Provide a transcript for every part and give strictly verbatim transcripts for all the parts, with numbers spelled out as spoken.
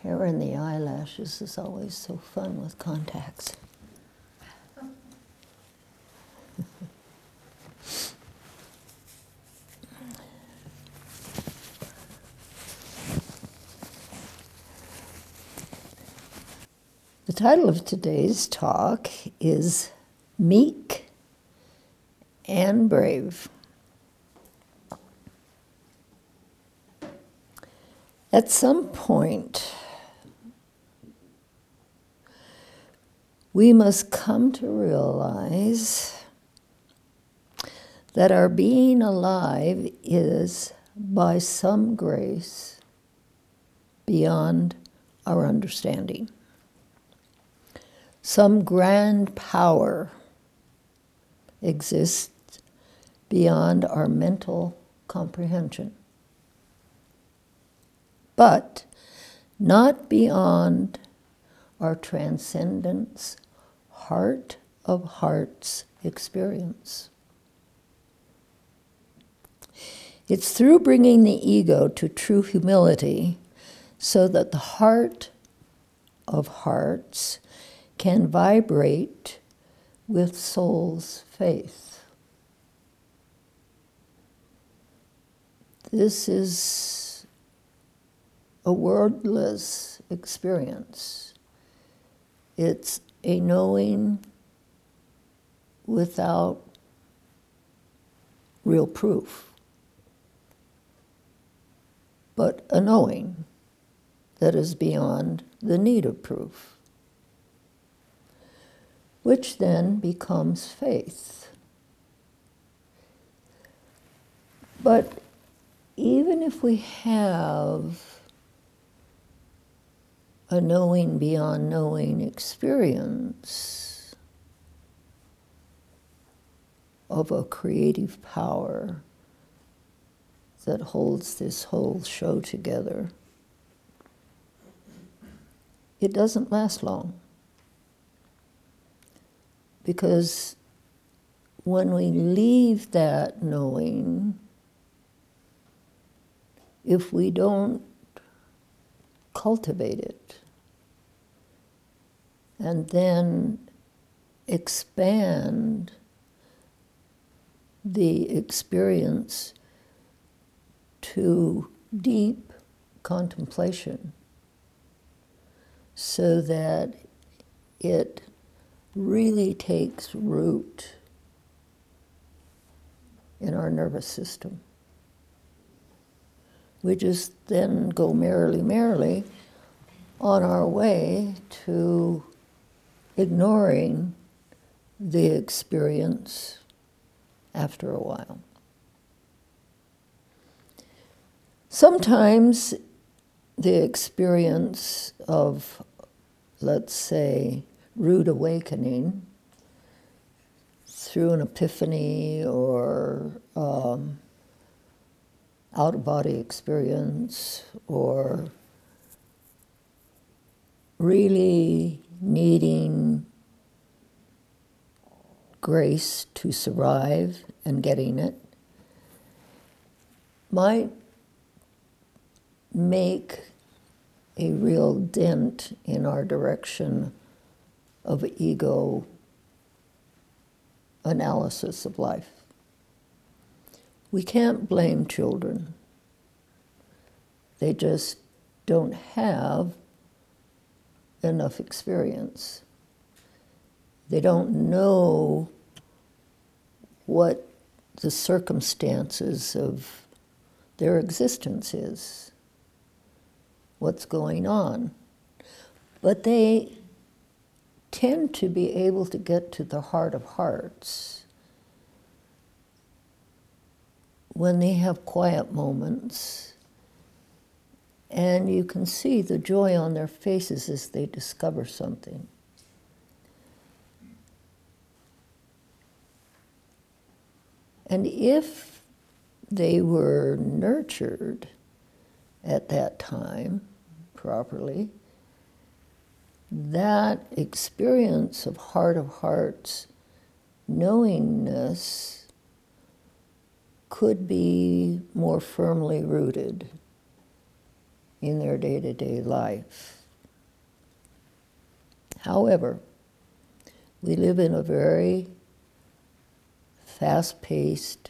Hair and the eyelashes is always so fun with contacts. The title of today's talk is Meek and Brave. At some point, we must come to realize that our being alive is by some grace beyond our understanding. Some grand power exists beyond our mental comprehension, but not beyond our transcendence, heart of hearts experience. It's through bringing the ego to true humility so that the heart of hearts can vibrate with soul's faith. This is a wordless experience. It's a knowing without real proof, but a knowing that is beyond the need of proof, which then becomes faith. But even if we have a knowing beyond knowing experience of a creative power that holds this whole show together, it doesn't last long. Because when we leave that knowing, if we don't cultivate it and then expand the experience to deep contemplation so that it really takes root in our nervous system, we just then go merrily, merrily on our way to ignoring the experience after a while. Sometimes the experience of, let's say, rude awakening through an epiphany or um, out-of-body experience, or really needing grace to survive and getting it, might make a real dent in our direction of ego analysis of life. We can't blame children. They just don't have enough experience. They don't know what the circumstances of their existence is, what's going on. But they tend to be able to get to the heart of hearts when they have quiet moments, and you can see the joy on their faces as they discover something. And if they were nurtured at that time properly, that experience of heart of hearts, knowingness, could be more firmly rooted in their day-to-day life. However, we live in a very fast-paced,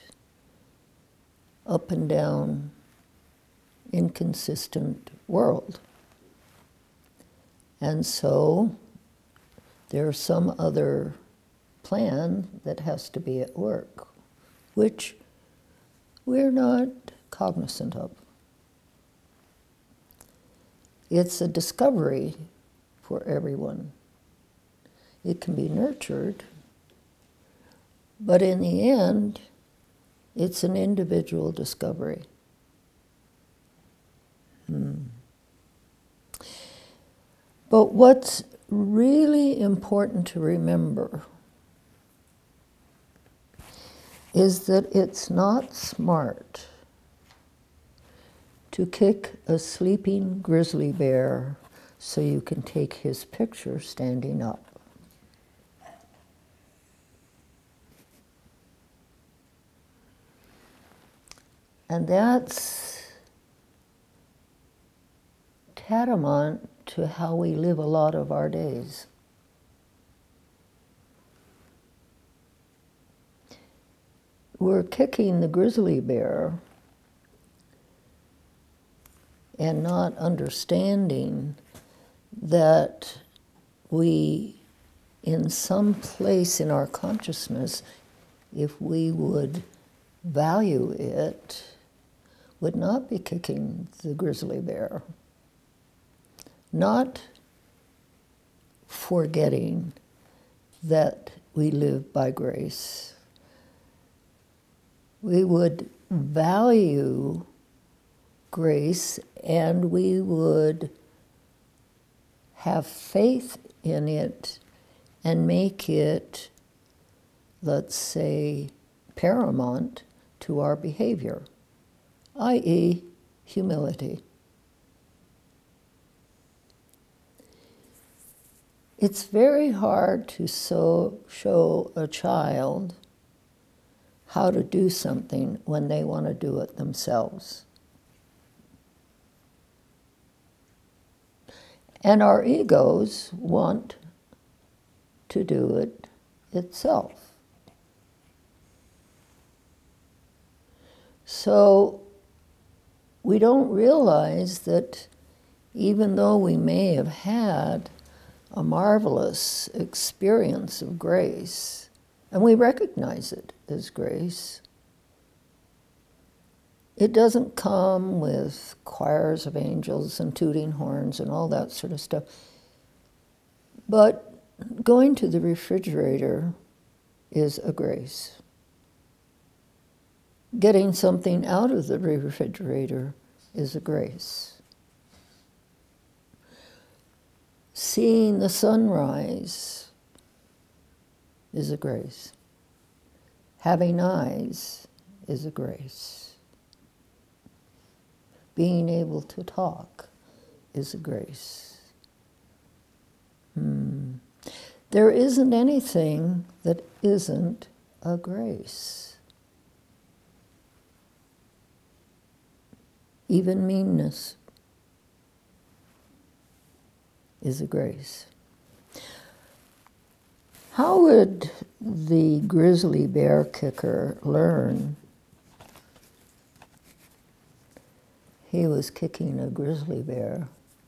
up and down, inconsistent world. And so there's some other plan that has to be at work, which we're not cognizant of. It's a discovery for everyone. It can be nurtured, but in the end, it's an individual discovery. Hmm. But what's really important to remember is that it's not smart to kick a sleeping grizzly bear so you can take his picture standing up. And that's tantamount to how we live a lot of our days. We're kicking the grizzly bear and not understanding that we, in some place in our consciousness, if we would value it, would not be kicking the grizzly bear, not forgetting that we live by grace. We would value grace, and we would have faith in it and make it, let's say, paramount to our behavior, that is humility. It's very hard to so show a child how to do something when they want to do it themselves. And our egos want to do it itself. So we don't realize that even though we may have had a marvelous experience of grace, and we recognize it as grace, it doesn't come with choirs of angels and tooting horns and all that sort of stuff. But going to the refrigerator is a grace. Getting something out of the refrigerator is a grace. Seeing the sunrise is a grace. Having eyes is a grace. Being able to talk is a grace. Hmm. There isn't anything that isn't a grace. Even meanness is a grace. How would the grizzly bear kicker learn he was kicking a grizzly bear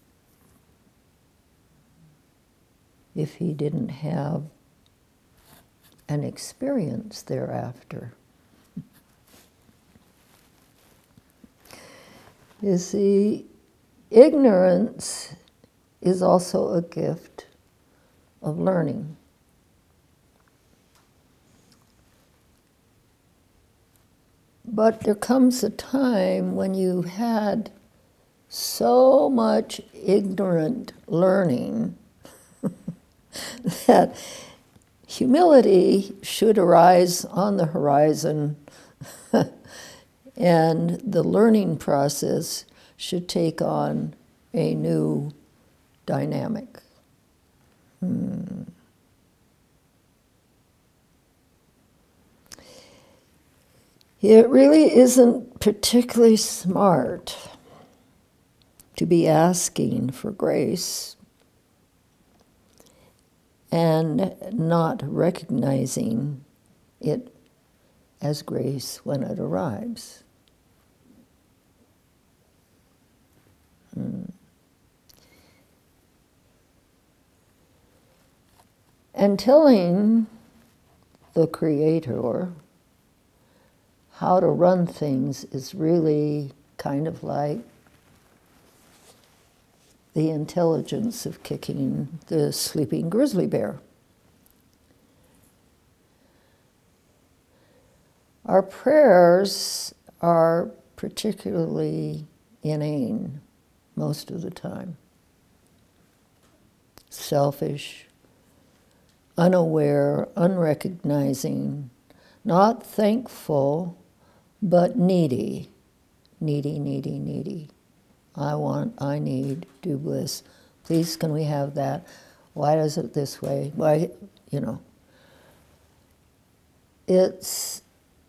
if he didn't have an experience thereafter? You see, ignorance is also a gift of learning. But there comes a time when you've had so much ignorant learning that humility should arise on the horizon and the learning process should take on a new dynamic. Hmm. It really isn't particularly smart to be asking for grace and not recognizing it as grace when it arrives. Hmm. And telling the Creator how to run things is really kind of like the intelligence of kicking the sleeping grizzly bear. Our prayers are particularly inane most of the time. Selfish, unaware, unrecognizing, not thankful, but needy. Needy, needy, needy. I want, I need, do bliss. Please, can we have that? Why is it this way? Why, you know. It's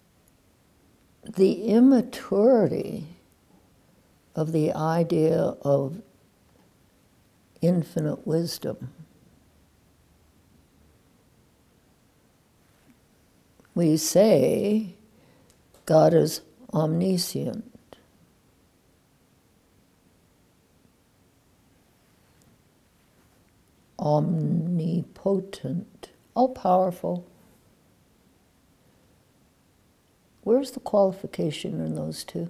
the immaturity of the idea of infinite wisdom. We say God is omniscient. Omnipotent, all-powerful. Where's the qualification in those two?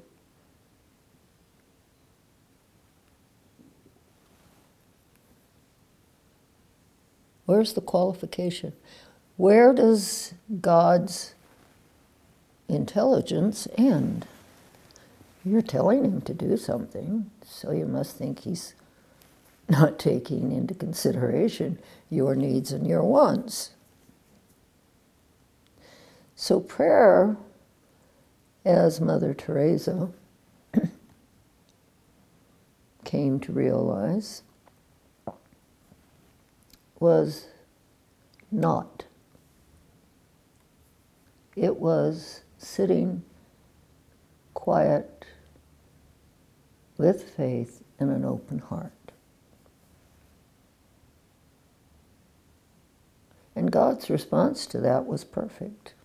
Where's the qualification? Where does God's intelligence end? You're telling him to do something, so you must think he's not taking into consideration your needs and your wants. So prayer, as Mother Teresa came to realize, was not. It was sitting quiet with faith and an open heart. And God's response to that was perfect.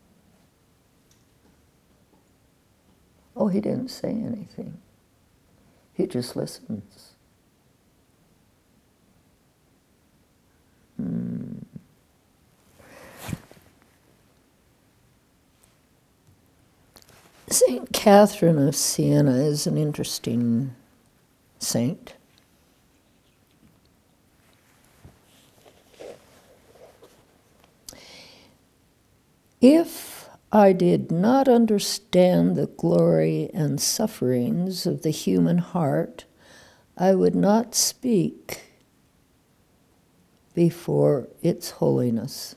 Oh, he didn't say anything. He just listens. Hmm. Saint Catherine of Siena is an interesting saint. If I did not understand the glory and sufferings of the human heart, I would not speak before its holiness.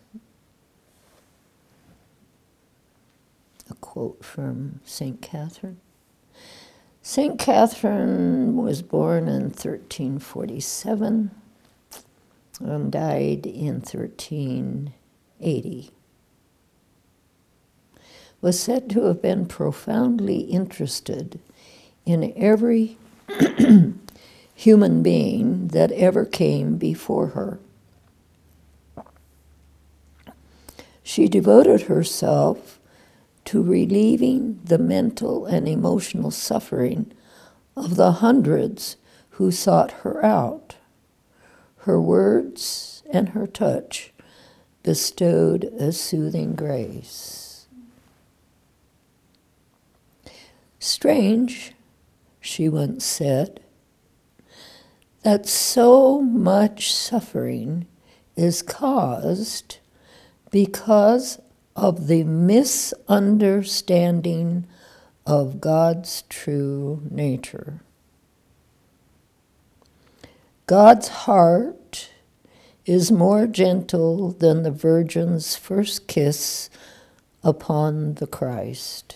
A quote from Saint Catherine. Saint Catherine was born in thirteen forty-seven and died in thirteen eighty. Was said to have been profoundly interested in every human being that ever came before her. She devoted herself to relieving the mental and emotional suffering of the hundreds who sought her out. Her words and her touch bestowed a soothing grace. Strange, she once said, that so much suffering is caused because of the misunderstanding of God's true nature. God's heart is more gentle than the Virgin's first kiss upon the Christ.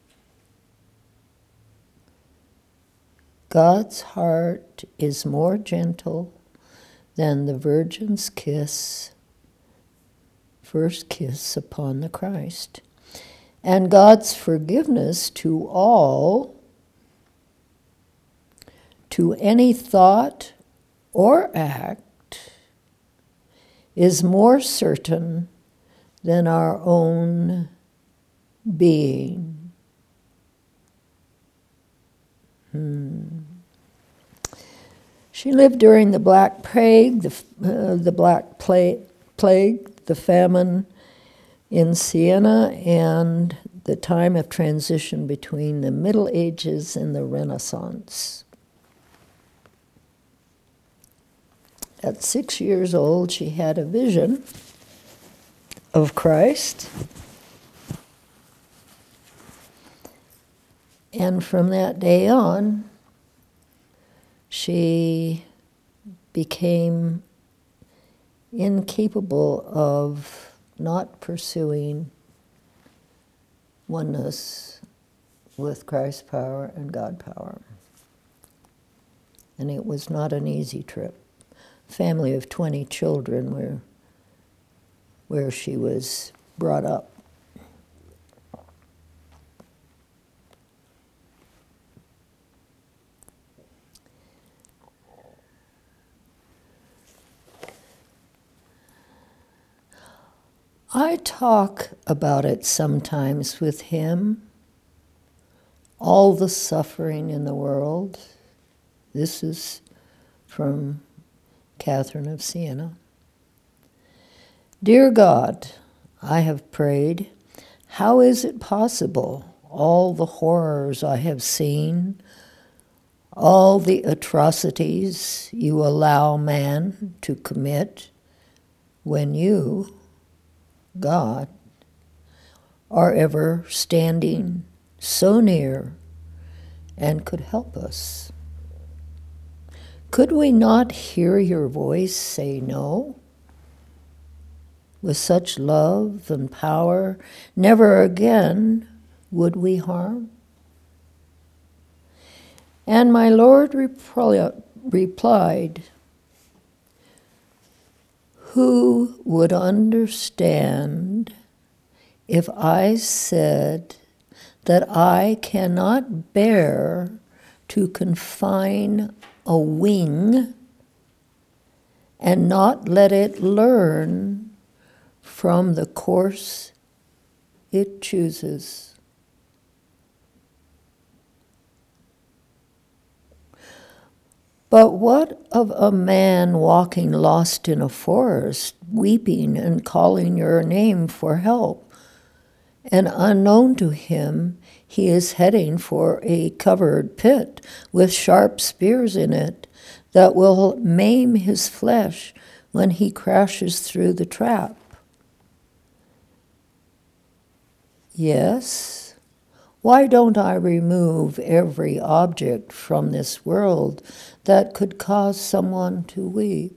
God's heart is more gentle than the Virgin's kiss, first kiss upon the Christ. And God's forgiveness to all, to any thought or act is more certain than our own being. Hmm. She lived during the Black Plague, the, uh, the Black Plague, plague, the famine in Siena, and the time of transition between the Middle Ages and the Renaissance. At six years old, she had a vision of Christ. And from that day on, she became incapable of not pursuing oneness with Christ's power and God power. And it was not an easy trip. Family of twenty children were where she was brought up. I talk about it sometimes with him, all the suffering in the world. This is from Catherine of Siena. Dear God, I have prayed, how is it possible, all the horrors I have seen, all the atrocities you allow man to commit, when you, God, are ever standing so near and could help us? Could we not hear your voice say no? With such love and power, never again would we harm? And my Lord repli- replied, who would understand if I said that I cannot bear to confine a wing and not let it learn from the course it chooses? But what of a man walking lost in a forest, weeping and calling your name for help? And unknown to him, he is heading for a covered pit with sharp spears in it that will maim his flesh when he crashes through the trap. Yes, why don't I remove every object from this world that could cause someone to weep?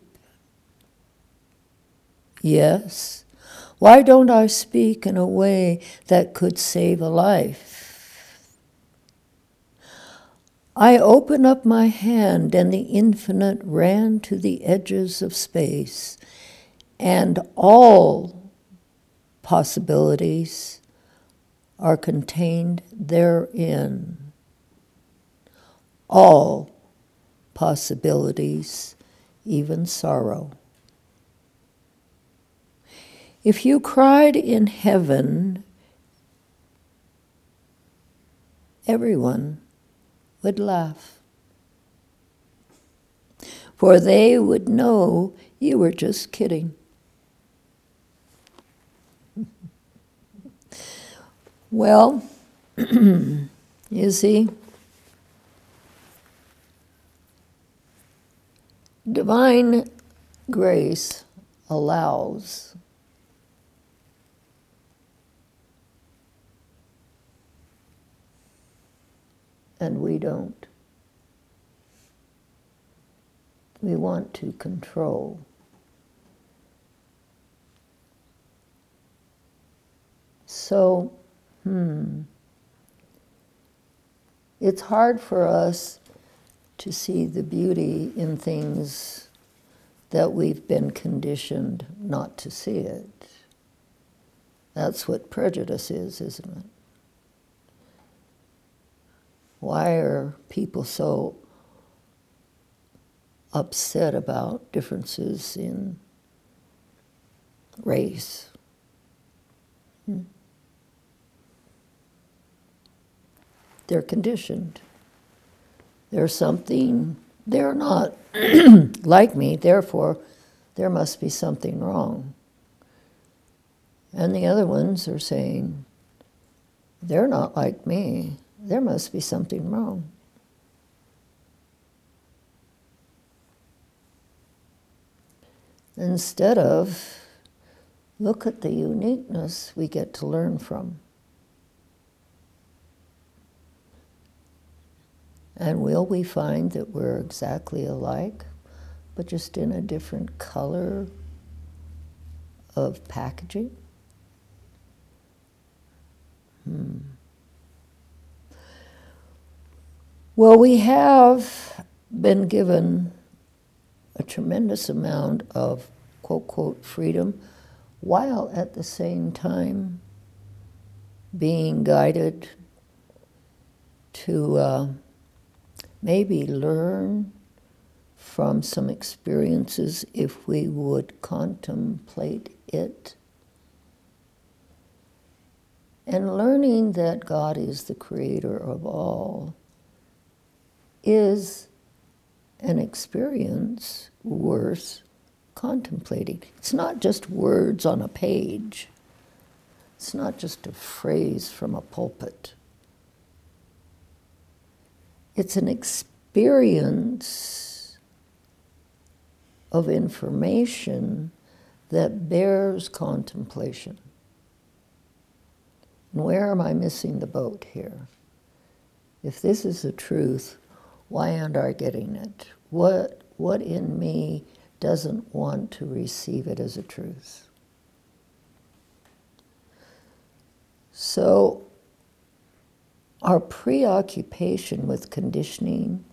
Yes, why don't I speak in a way that could save a life? I open up my hand and the infinite ran to the edges of space, and all possibilities are contained therein. All possibilities, even sorrow. If you cried in heaven, everyone would laugh, for they would know you were just kidding. Well, you see, divine grace allows and we don't. We want to control. So, hmm, it's hard for us to see the beauty in things that we've been conditioned not to see it. That's what prejudice is, isn't it? Why are people so upset about differences in race. Hmm. They're conditioned. They're something, they're not like me, therefore there must be something wrong. And the other ones are saying, they're not like me, there must be something wrong. Instead of, look at the uniqueness we get to learn from. And will we find that we're exactly alike, but just in a different color of packaging? Hmm. Well, we have been given a tremendous amount of quote, quote, freedom, while at the same time being guided to uh, maybe learn from some experiences if we would contemplate it. And learning that God is the creator of all is an experience worth contemplating. It's not just words on a page. It's not just a phrase from a pulpit. It's an experience of information that bears contemplation. And where am I missing the boat here? If this is the truth, why aren't I getting it? What, what in me doesn't want to receive it as a truth? So our preoccupation with conditioning,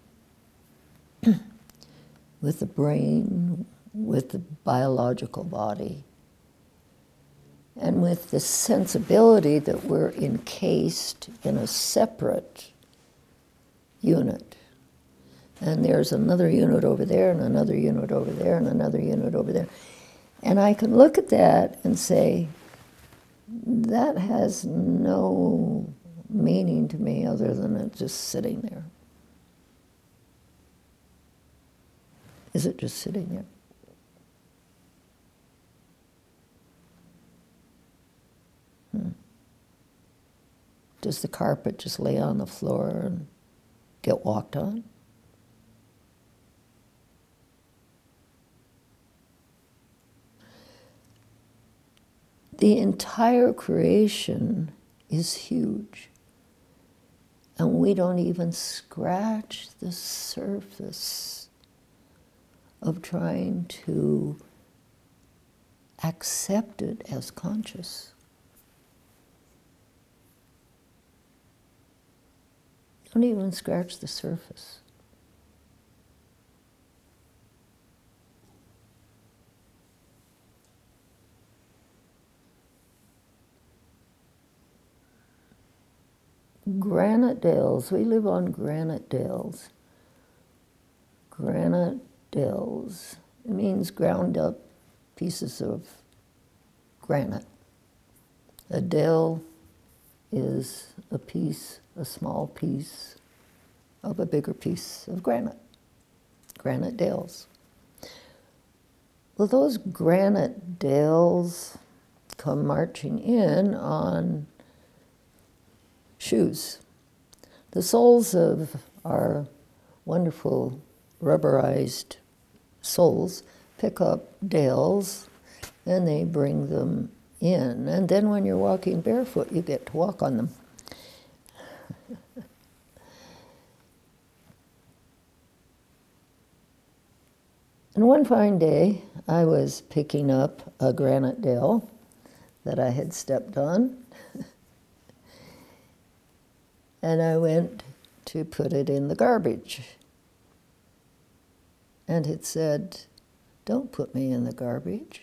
with the brain, with the biological body, and with the sensibility that we're encased in a separate unit. And there's another unit over there, and another unit over there, and another unit over there. And I can look at that and say, that has no meaning to me other than it just sitting there. Is it just sitting there? Hmm. Does the carpet just lay on the floor and get walked on? The entire creation is huge, and we don't even scratch the surface of trying to accept it as conscious. Don't even scratch the surface. Granite dales. We live on granite dales. Granite dales. It means ground up pieces of granite. A dale is a piece, a small piece of a bigger piece of granite. Granite dales. Well, those granite dales come marching in on shoes. The soles of our wonderful rubberized soles pick up dales and they bring them in. And then when you're walking barefoot, you get to walk on them. And one fine day, I was picking up a granite dale that I had stepped on, and I went to put it in the garbage. And it said, "Don't put me in the garbage.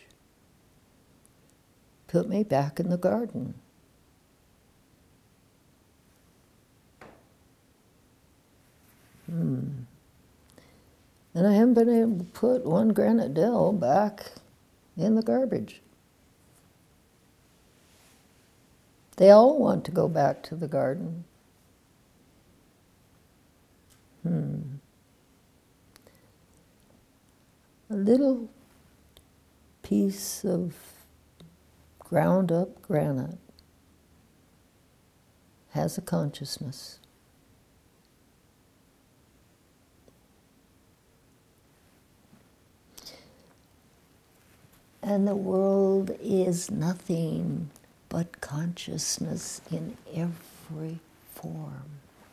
Put me back in the garden." Hmm. And I haven't been able to put one granite dell back in the garbage. They all want to go back to the garden. Hmm. A little piece of ground up granite has a consciousness. And the world is nothing but consciousness in every form.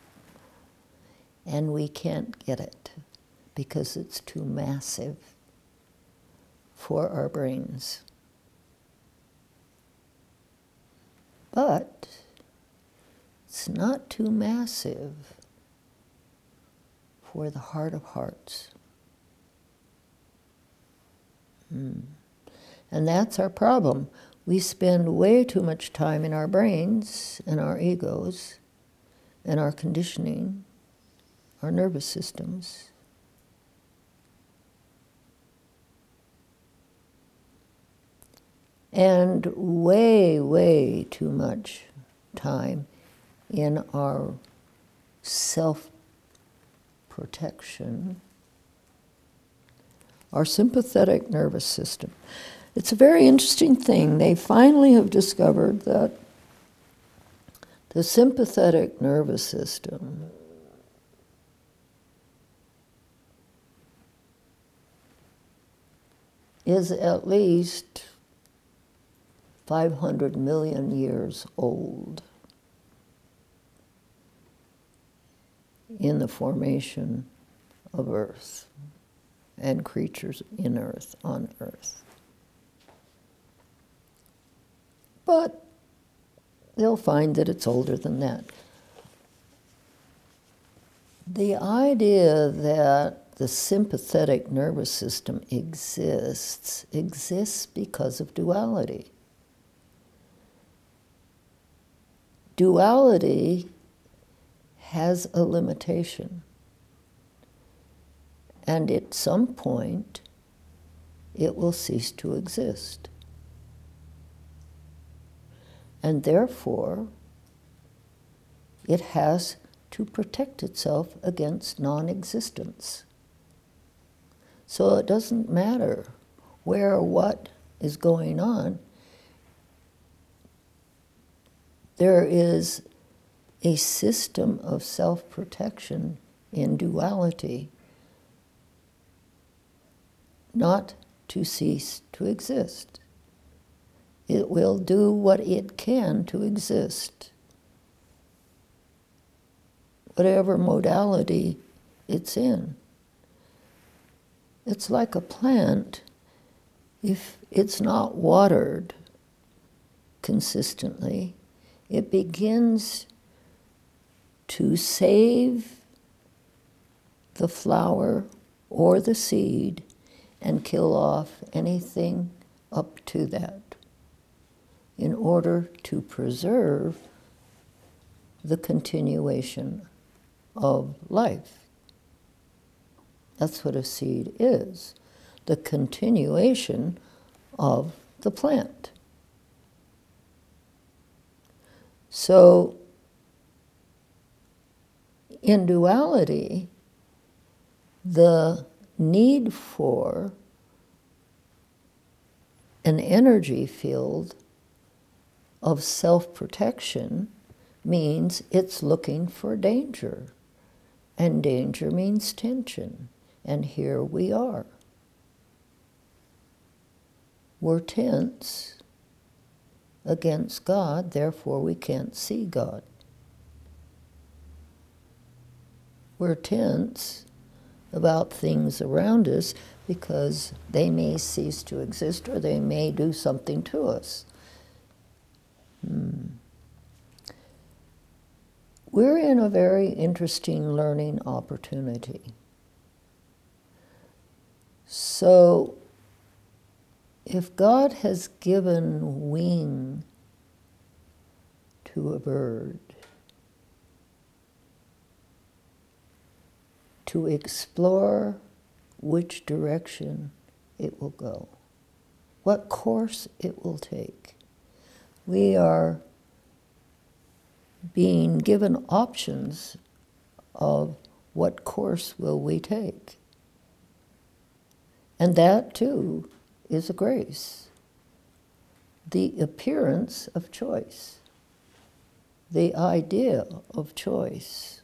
And we can't get it because it's too massive for our brains. But it's not too massive for the heart of hearts. Hmm. And that's our problem. We spend way too much time in our brains and our egos and our conditioning, our nervous systems. And way, way too much time in our self-protection, our sympathetic nervous system. It's a very interesting thing. They finally have discovered that the sympathetic nervous system is at least five hundred million years old in the formation of Earth and creatures in Earth, on Earth. But they'll find that it's older than that. The idea that the sympathetic nervous system exists, exists because of duality. Duality has a limitation. And at some point, it will cease to exist. And therefore, it has to protect itself against non-existence. So it doesn't matter where or what is going on. There is a system of self-protection in duality, not to cease to exist. It will do what it can to exist, whatever modality it's in. It's like a plant. If it's not watered consistently, it begins to save the flower or the seed and kill off anything up to that, in order to preserve the continuation of life. That's what a seed is, the continuation of the plant. So, in duality, the need for an energy field of self-protection means it's looking for danger. And danger means tension. And here we are. We're tense against God, therefore we can't see God. We're tense about things around us because they may cease to exist or they may do something to us. Hmm. We're in a very interesting learning opportunity. So, if God has given wing to a bird to explore which direction it will go, what course it will take. We are being given options of what course will we take. And that, too, is a grace. The appearance of choice, the idea of choice.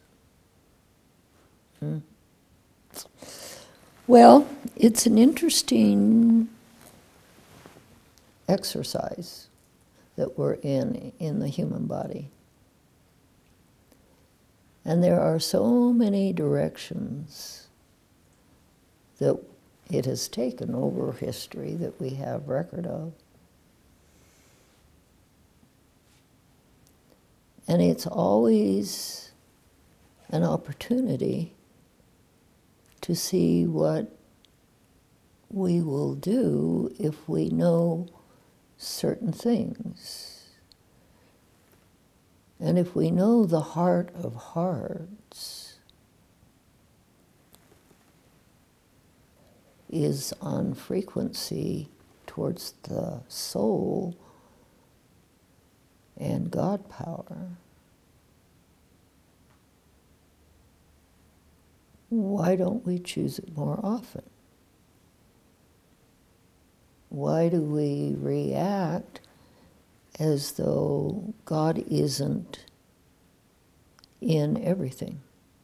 Hmm. Well, it's an interesting exercise that we're in, in the human body. And there are so many directions that it has taken over history that we have record of. And it's always an opportunity to see what we will do if we know certain things. And if we know the heart of hearts is on frequency towards the soul and God power, why don't we choose it more often? Why do we react as though God isn't in everything?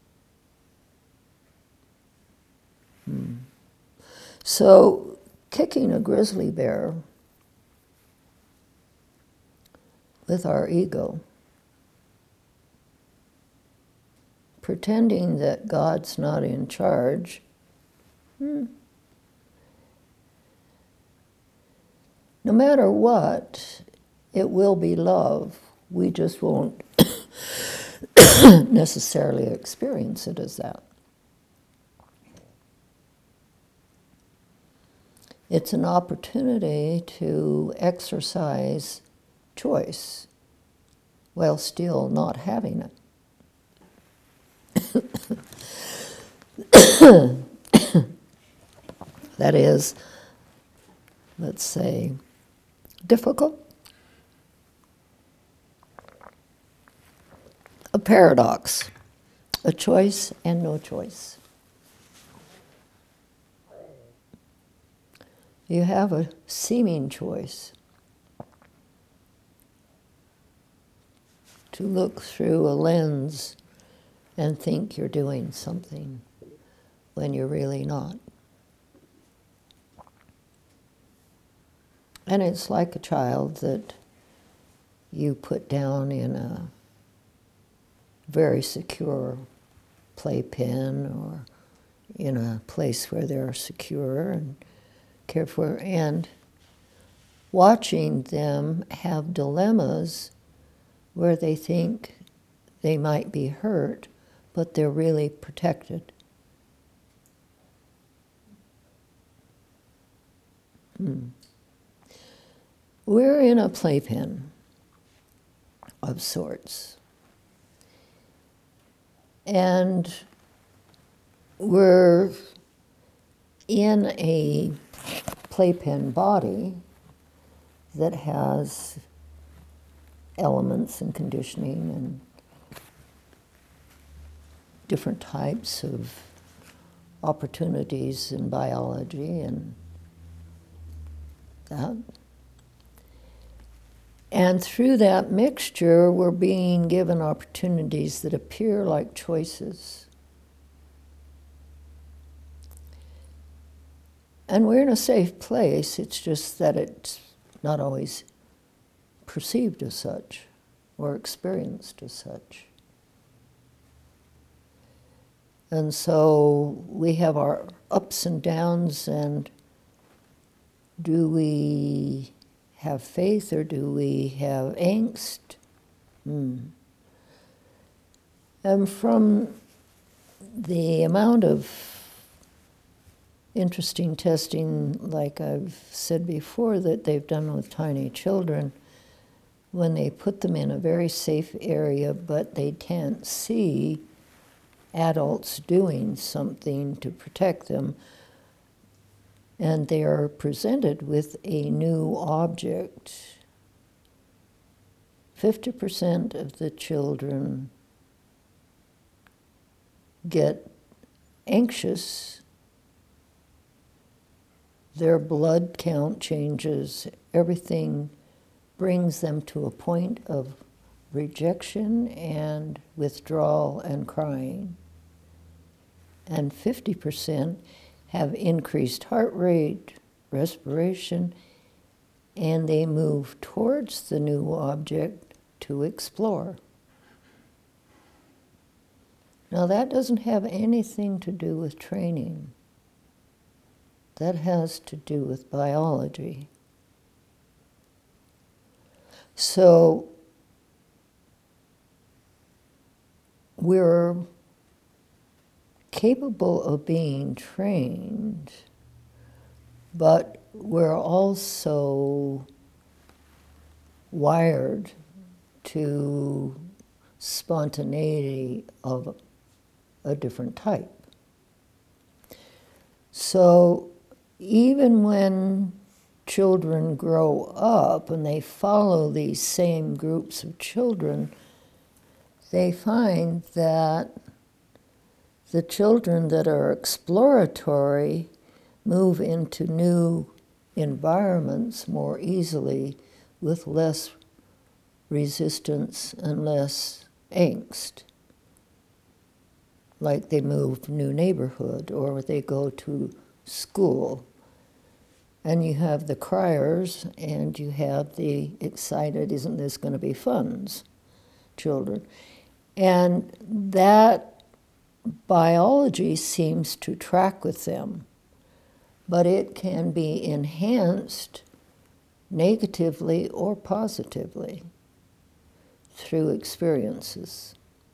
Hmm. So, kicking a grizzly bear with our ego, pretending that God's not in charge, hmm, no matter what, it will be love. We just won't necessarily experience it as that. It's an opportunity to exercise choice while still not having it. That is, let's say, difficult. A paradox, a choice and no choice. You have a seeming choice to look through a lens and think you're doing something when you're really not. And it's like a child that you put down in a very secure playpen or in a place where they're secure and cared for, and watching them have dilemmas where they think they might be hurt, but they're really protected. Hmm. We're in a playpen of sorts. And we're in a playpen body that has elements and conditioning and different types of opportunities in biology and that. And through that mixture, we're being given opportunities that appear like choices. And we're in a safe place, it's just that it's not always perceived as such or experienced as such. And so we have our ups and downs, and do we have faith or do we have angst? Hmm. And from the amount of interesting testing, like I've said before, that they've done with tiny children, when they put them in a very safe area, but they can't see adults doing something to protect them, and they are presented with a new object, fifty percent of the children get anxious, their blood count changes, everything brings them to a point of rejection and withdrawal and crying. And fifty percent have increased heart rate, respiration, and they move towards the new object to explore. Now that doesn't have anything to do with training. That has to do with biology. So we're capable of being trained, but we're also wired to spontaneity of a different type. So even when children grow up and they follow these same groups of children, they find that the children that are exploratory move into new environments more easily with less resistance and less angst. Like they move new neighborhood or they go to school. And you have the criers and you have the excited, isn't this going to be fun, children. And that biology seems to track with them, but it can be enhanced negatively or positively through experiences.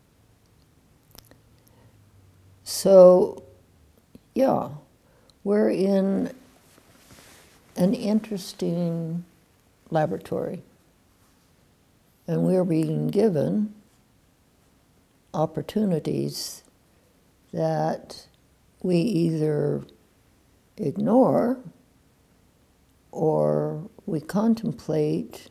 So, yeah, we're in an interesting laboratory, and we're being given opportunities that we either ignore or we contemplate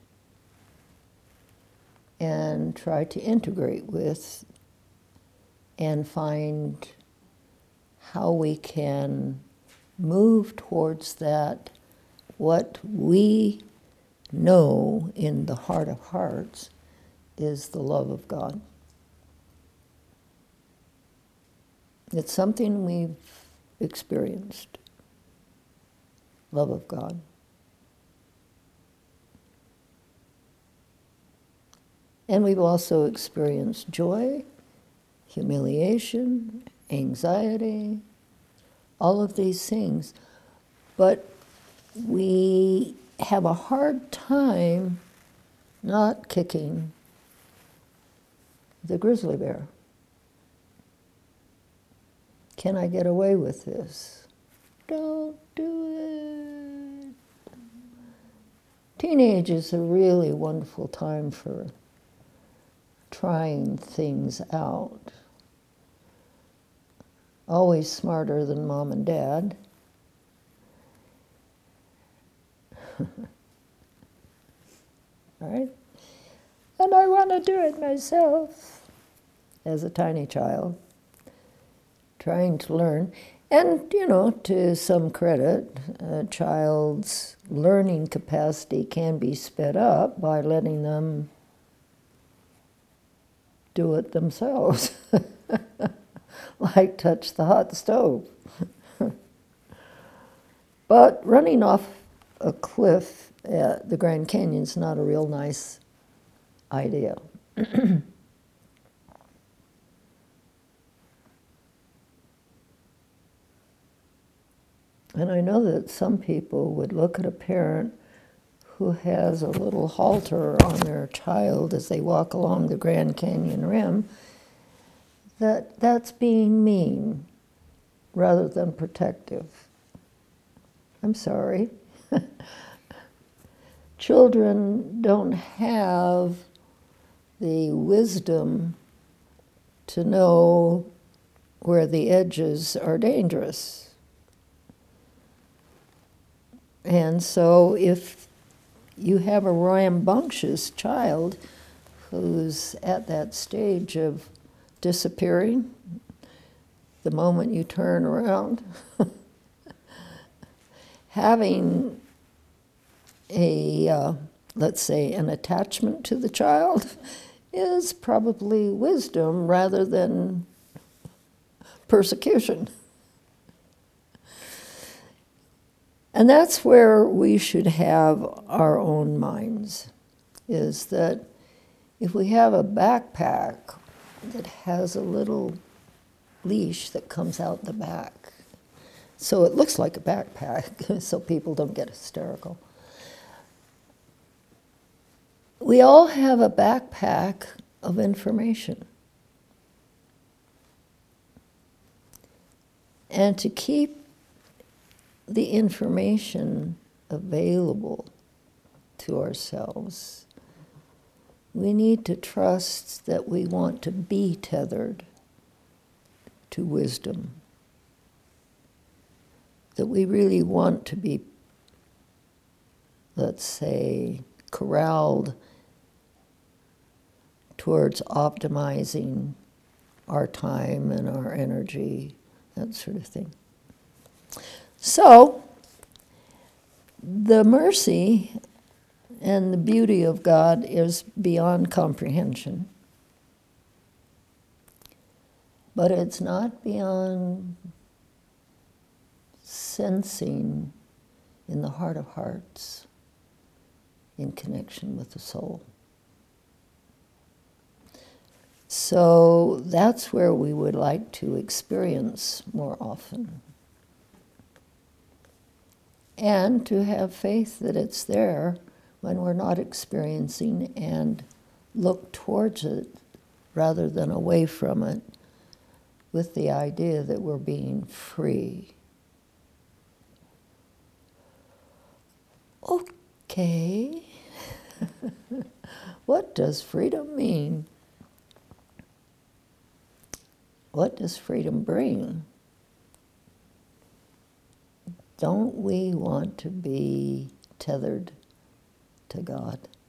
and try to integrate with and find how we can move towards that, what we know in the heart of hearts is the love of God. It's something we've experienced, love of God. And we've also experienced joy, humiliation, anxiety, all of these things. But we have a hard time not kicking the grizzly bear. Can I get away with this? Don't do it. Teenage is a really wonderful time for trying things out. Always smarter than mom and dad. Right? And I want to do it myself as a tiny child, trying to learn. And, you know, to some credit, a child's learning capacity can be sped up by letting them do it themselves, like touch the hot stove. But running off a cliff at the Grand Canyon is not a real nice idea. And I know that some people would look at a parent who has a little halter on their child as they walk along the Grand Canyon rim, that that's being mean rather than protective. I'm sorry. Children don't have the wisdom to know where the edges are dangerous. And so if you have a rambunctious child who's at that stage of disappearing, the moment you turn around, having a, uh, let's say, an attachment to the child is probably wisdom rather than persecution. And that's where we should have our own minds, is that if we have a backpack that has a little leash that comes out the back, so it looks like a backpack, so people don't get hysterical. We all have a backpack of information. And to keep the information available to ourselves, we need to trust that we want to be tethered to wisdom, that we really want to be, let's say, corralled towards optimizing our time and our energy, that sort of thing. So, the mercy and the beauty of God is beyond comprehension. But it's not beyond sensing in the heart of hearts, in connection with the soul. So that's where we would like to experience more often. And to have faith that it's there when we're not experiencing, and look towards it rather than away from it, with the idea that we're being free. Okay, what does freedom mean? What does freedom bring? Don't we want to be tethered to God?